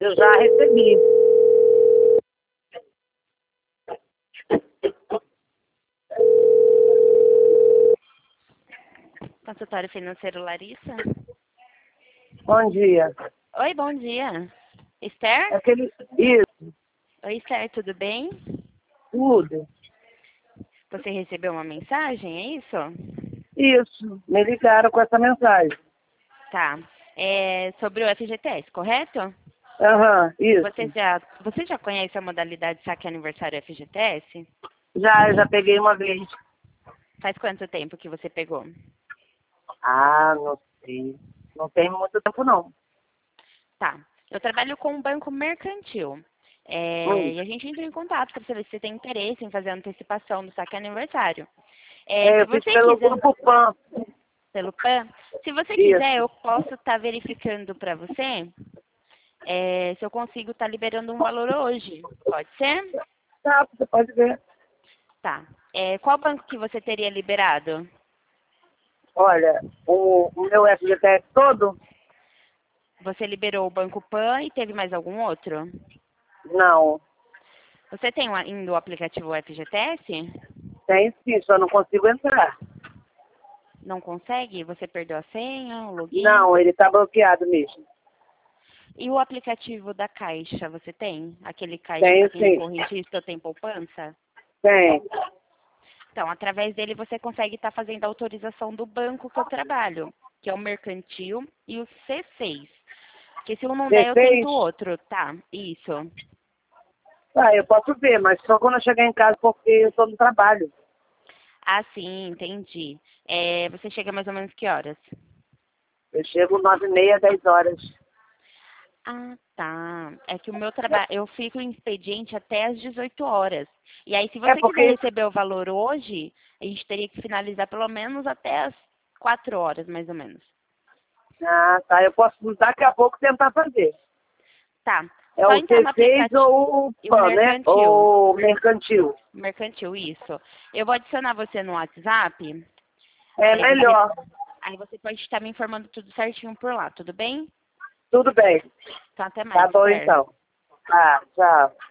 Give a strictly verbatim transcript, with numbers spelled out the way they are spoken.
Eu já recebi. Consultório Financeiro Larissa? Bom dia. Oi, bom dia. Esther? Aquele... Isso, Oi, Esther, tudo bem? tudo. Você recebeu uma mensagem, é isso? Isso, me ligaram com essa mensagem. Tá. É sobre o F G T S, correto? Aham, isso. Você já, você já conhece a modalidade Saque Aniversário F G T S? Já, eu já peguei uma vez. Faz quanto tempo que você pegou? Ah, não sei. Não tem muito tempo, não. Tá. Eu trabalho com um banco mercantil. É, Hum. e a gente entra em contato para saber se você tem interesse em fazer a antecipação do saque aniversário. É, É, se eu fiz você pelo quiser, Grupo Pan. pelo P A N, se você quiser, Isso. eu posso estar verificando para você é, se eu consigo estar liberando um valor hoje. Pode ser? Tá, você pode ver. Tá. É, qual banco que você teria liberado? Olha, o, o meu F G T S todo? Você liberou o Banco P A N e teve mais algum outro? Não. Você tem o- ainda o aplicativo F G T S? Tem sim, só não consigo entrar. Não consegue? Você perdeu a senha, o login? Não, ele tá bloqueado mesmo. E o aplicativo da Caixa, você tem? Aquele Caixa para Tenho quem é sim. correntista ou tem poupança? Tem. Então, através dele você consegue estar fazendo a autorização do banco que eu trabalho, que é o Mercantil e o C seis. Porque se um não der, eu tento dezesseis? o outro, tá? Isso. Ah, eu posso ver, mas só quando eu chegar em casa porque eu estou no trabalho. Ah, sim, entendi. É, você chega mais ou menos que horas? Eu chego nove e meia, dez horas. Ah, tá. É que o meu trabalho, eu fico em expediente até às dezoito horas. E aí, se É você quiser porque... receber o valor hoje, a gente teria que finalizar pelo menos até as quatro horas, mais ou menos. Ah, tá. Eu posso daqui a pouco tentar fazer. Tá. É Só o entrar no C seis aplicativo. ou o E o P A N, né? mercantil. Ou mercantil. Mercantil, isso. Eu vou adicionar você no WhatsApp. É Aí você, melhor. aí você pode estar me informando tudo certinho por lá, tudo bem? Tudo bem. Então, até mais, Tá bom Esther. então. Tá, tchau.